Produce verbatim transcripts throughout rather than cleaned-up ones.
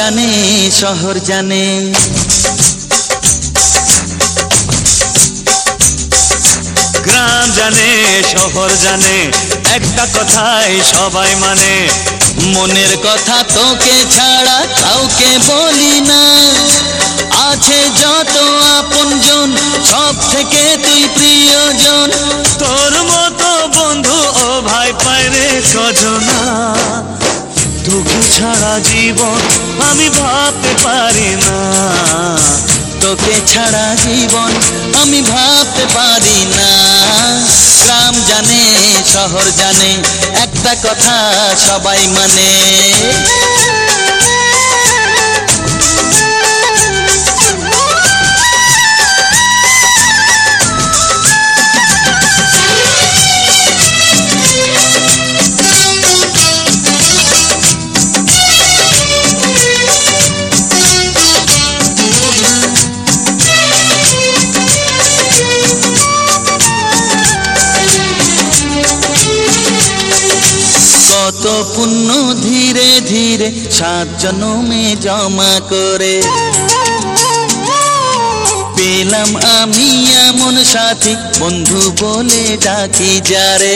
জানে শহর জানে। গ্রাম জানে শহর জানে, একটা কথাই সবাই মানে, মনের কথা তোকে ছাড়া কাউকে বলি না। আছে যত আপনজন সব থেকে তুই প্রিয়জন। তোর মতো বন্ধু ও ভাই পাইরে কজনা, তোকে ছাড়া জীবন আমি ভাবতে পারি না। তোকে ছাড়া জীবন আমি ভাবতে পারি না। গ্রাম জানে শহর জানে, একটা কথা সবাই মানে। কত পুণ্য ধীরে ধীরে সাত জন্মে জমা করে পেলাম আমি এমন সাথী, বন্ধু বলে ডাকি যারে।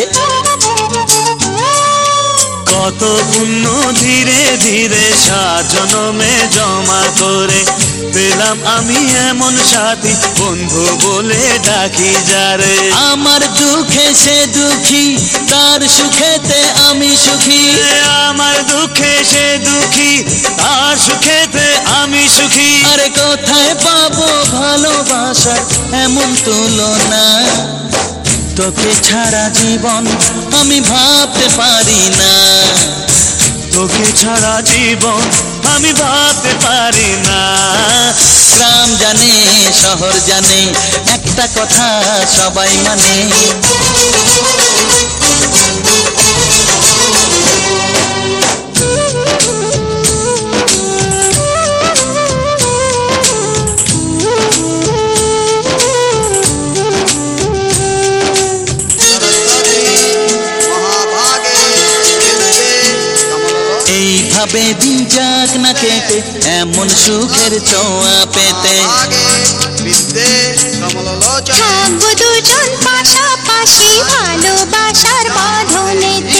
কত পুণ্য ধীরে ধীরে সাত জন্মে জমা করে পেলাম আমি এমন সাথী, বন্ধু বলে ডাকি যারে। আমার দুঃখে সে দুঃখী, তার সুখেতে আমি সুখী। আমার দুঃখে সে দুঃখী, তার সুখেতে আমি সুখী। আরে কোথায় পাবো ভালোবাসার এমন তুলনা, তোকে ছাড়া জীবন আমি ভাবতে পারি না। তোকে ছাড়া জীবন আমি ভাবতে পারি না। গ্রাম জানে শহর জানে, একটা কথা সবাই মানে। এইভাবে দিন যাক না কেটে, এমন সুখের ছোঁয়া পেতে। থাকবো দুজন পাশাপাশি ভালোবাসার বাঁধনেতে।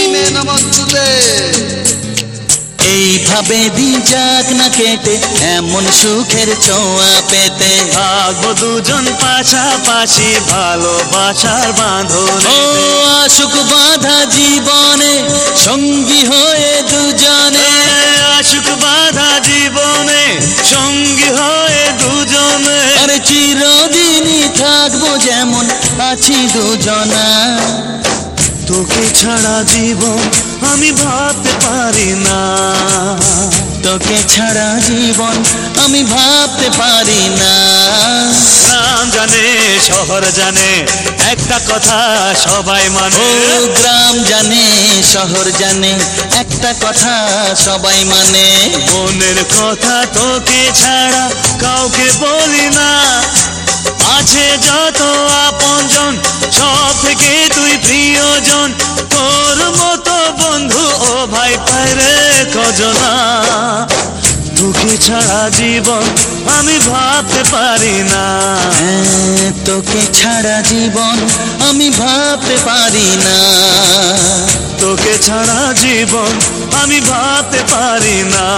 এইভাবে দিন যাক না কেটে, এমন সুখের ছোঁয়া পেতে। থাকবো দুজন পাশাপাশি ভালোবাসার বাঁধনে। ও আশুক বাঁধা জীবনে সঙ্গী হয়ে দুজনে। আশুক বাঁধা জীবনে সঙ্গী হয়ে দুজনে। আরে চিরদিনই থাকবো যেমন আছি দুজনা। তোকে ছাড়া জীবন আমি ভাবতে পারি না। তোকে ছাড়া জীবন আমি ভাবতে পারি না। গ্রাম জানে শহর জানে, একটা কথা সবাই মানে। ও গ্রাম জানে শহর জানে, একটা কথা সবাই মানে। মনের কথা তোকে ছাড়া কাউকে বলি না। আছে যত আপনজন সব থেকে তুই প্রিয়জন। তোর মতো বন্ধু ও ভাই পাইরে কজনা, তোকে ছাড়া জীবন আমি ভাবতে পারি না। তোকে ছাড়া জীবন আমি ভাবতে পারি না। তোকে ছাড়া জীবন আমি ভাবতে পারি না।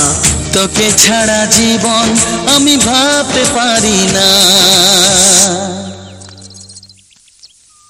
তোকে ছাড়া জীবন আমি ভাবতে পারি না।